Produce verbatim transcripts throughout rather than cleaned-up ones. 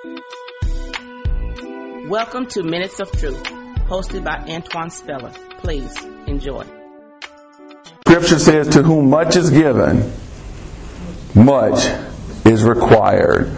Welcome to Minutes of Truth, hosted by Antoine Speller. Please enjoy. Scripture says, to whom much is given, much is required.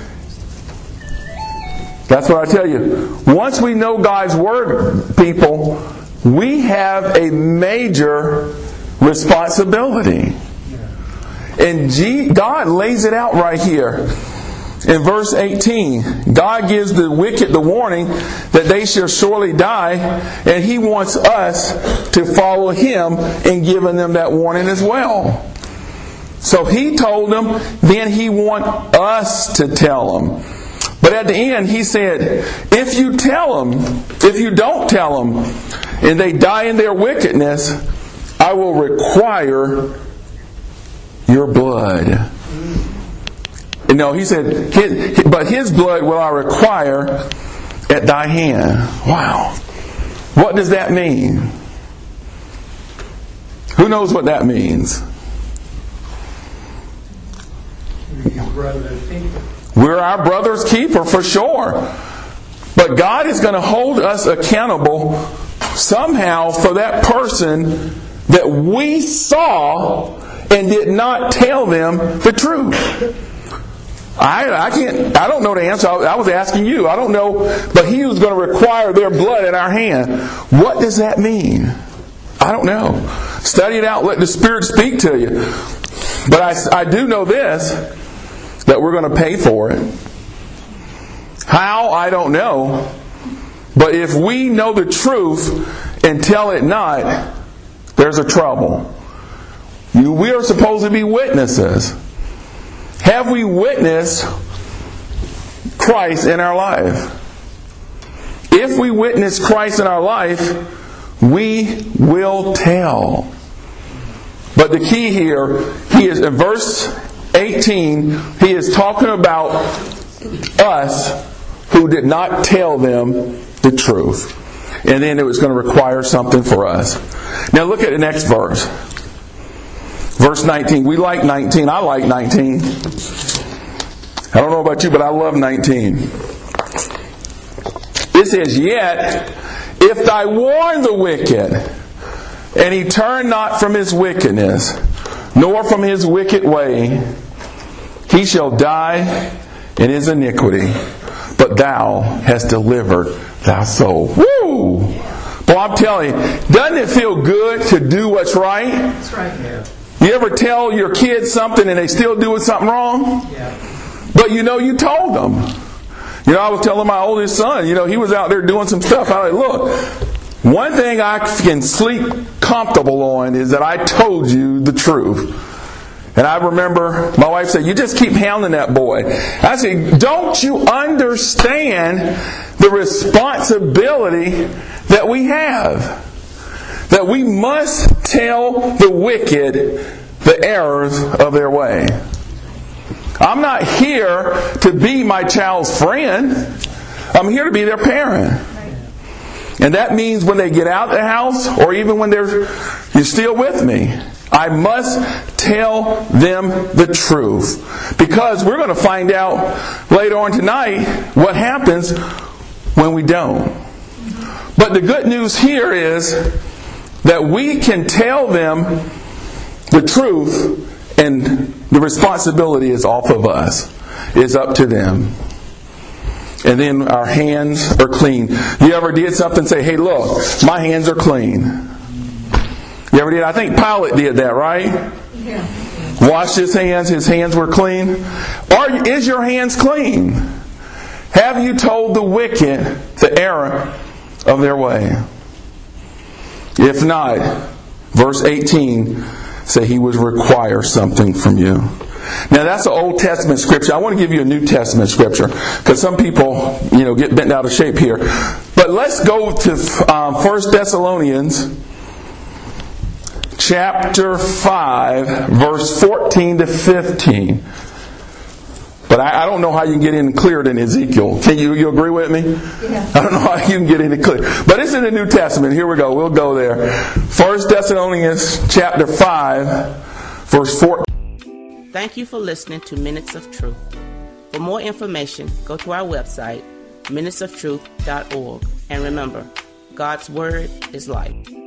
That's what I tell you. Once we know God's Word, people, we have a major responsibility. And G- God lays it out right here. In verse eighteen, God gives the wicked the warning that they shall surely die, and He wants us to follow Him in giving them that warning as well. So He told them, then He wants us to tell them. But at the end, He said, if you tell them, if you don't tell them, and they die in their wickedness, I will require your blood. No, He said, his, but His blood will I require at thy hand. Wow. What does that mean? Who knows what that means? We're our brother's keeper for sure. But God is going to hold us accountable somehow for that person that we saw and did not tell them the truth. I, I can't. I don't know the answer. I, I was asking you. I don't know. But He was going to require their blood in our hand. What does that mean? I don't know. Study it out. Let the Spirit speak to you. But I, I do know this, that we're going to pay for it. How? I don't know. But if we know the truth and tell it not, there's a trouble. You, we are supposed to be witnesses. Have we witnessed Christ in our life? If we witness Christ in our life, we will tell. But the key here, he is in verse eighteen, he is talking about us who did not tell them the truth. And then it was going to require something for us. Now look at the next verse. Verse nineteen. We like nineteen. I like nineteen. I don't know about you, but I love nineteen. It says, yet, if thou warn the wicked, and he turn not from his wickedness, nor from his wicked way, he shall die in his iniquity, but thou hast delivered thy soul. Woo! Boy, I'm telling you, doesn't it feel good to do what's right? That's right, yeah. You ever tell your kids something and they still doing something wrong? Yeah. But you know you told them. You know, I was telling my oldest son, you know, he was out there doing some stuff. I was like, look, one thing I can sleep comfortable on is that I told you the truth. And I remember my wife said, you just keep hounding that boy. I said, don't you understand the responsibility that we have? That we must tell the wicked the errors of their way. I'm not here to be my child's friend. I'm here to be their parent. And that means when they get out of the house, or even when they're you're still with me, I must tell them the truth. Because we're going to find out later on tonight what happens when we don't. But the good news here is that we can tell them the truth, and the responsibility is off of us. It's up to them. And then our hands are clean. You ever did something and say, hey, look, my hands are clean? You ever did? I think Pilate did that, right? Yeah. Washed his hands, his hands were clean. Or is your hands clean? Have you told the wicked the error of their way? If not, verse eighteen say he would require something from you. Now that's an Old Testament scripture. I want to give you a New Testament scripture because some people, you know, get bent out of shape here. But let's go to um, First Thessalonians chapter five, verse fourteen to fifteen. But I, I don't know how you can get any clearer than Ezekiel. Can you, you agree with me? Yeah. I don't know how you can get any clearer. But it's in the New Testament. Here we go. We'll go there. First Thessalonians chapter five, verse fourteen. Thank you for listening to Minutes of Truth. For more information, go to our website, minutes of truth dot org. And remember, God's Word is life.